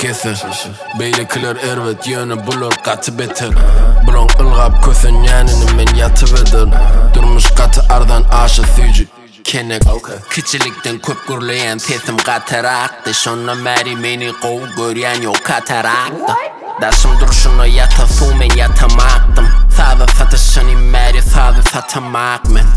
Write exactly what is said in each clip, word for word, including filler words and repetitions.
keser. Beylikler ervet yönü bulur katı beter. Bulun ılgap kösen yanını men yatıvedir. Durmuş katı ardan aşı süycü kenek. Küçülükten köp gürleyen sesim kataraktı. Şonna meri meni kov göryen yok kataraktı. Daşım duruşuna yata su men yatamaktım. Sağda satışını meri sağda satamak men.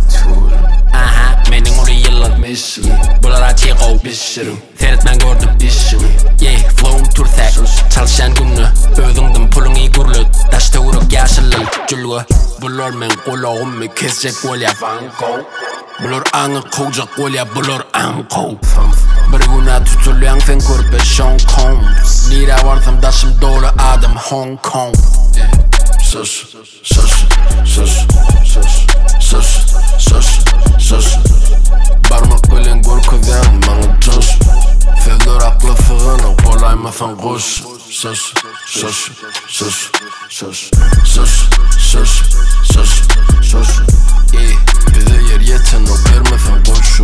Aha, menin onu yıllık mission. Bular açı kov pişirim. Seyretmen gördüm işimi. Yeah, flow'um tursak. Çalışan günü ödündüm pulun iyi gürlüt. Daşta uruk yaşılıl cülgü. Bular men kulağımı kesecek olya vanko. Bular anı kovacak olya bular anko. Bir güne tutulayan sen körpe Sean Combs. Nire varsam daşım dolu adam Hong Kong. Sus, sus, sus, sus, sus, sus, sus. Barmak bilen görküden bana cız. Fevdor aklı fığını kolaymasan kuş. Sus, sus, sus, sus, sus, sus, sus, sus. Bize yer yeten o vermesen koşu.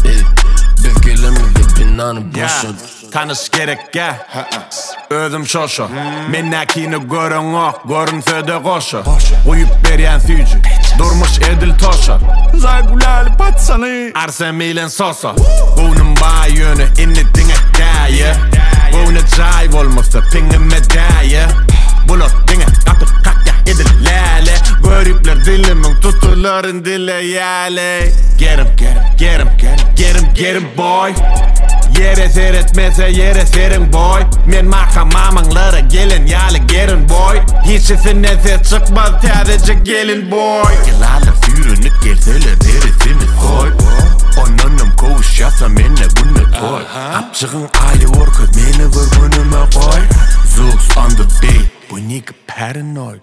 Biz gelemizde binanı boşun. Tanış gerek ya Özüm şoşo Mennakini görün o Görünse de koşo Uyup beryen süycü Durmuş edil toşo Zaygulali patsanı Arsem ilen soso Bunun bağ yönü inni dine gaye Bunu cayb olmasa pingi medaya Bulur dine kapı kakya edil lale Görüpler dilimin tutuların dile yale Get him, get him, get him, get him, get him boy Yere seyretmese yere serin boy Men makamamınlara gelin yalı gelin boy Hiçisine ses çıkmaz sadece gelin boy Gelala fürünü gelseler derisini koy Onunum kovuşasa menne bunu koy Apçığın aile orkut meni vur bunuma koy Zooks on the beat Bu nigga paranoid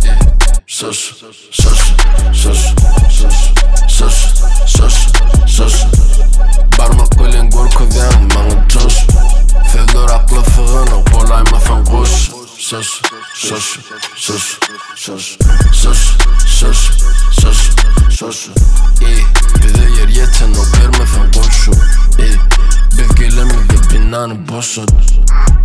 Sus, sus, sus, sus, sus, sus, sus. Barmak bilen görküden bana cız. Fevdor aklı fığını kolaymasan kuş. Sus, sus, sus, sus, sus, sus, sus, sus. Bize yer yeten o vermesen koşu. Biz gelemizde binanı boşun.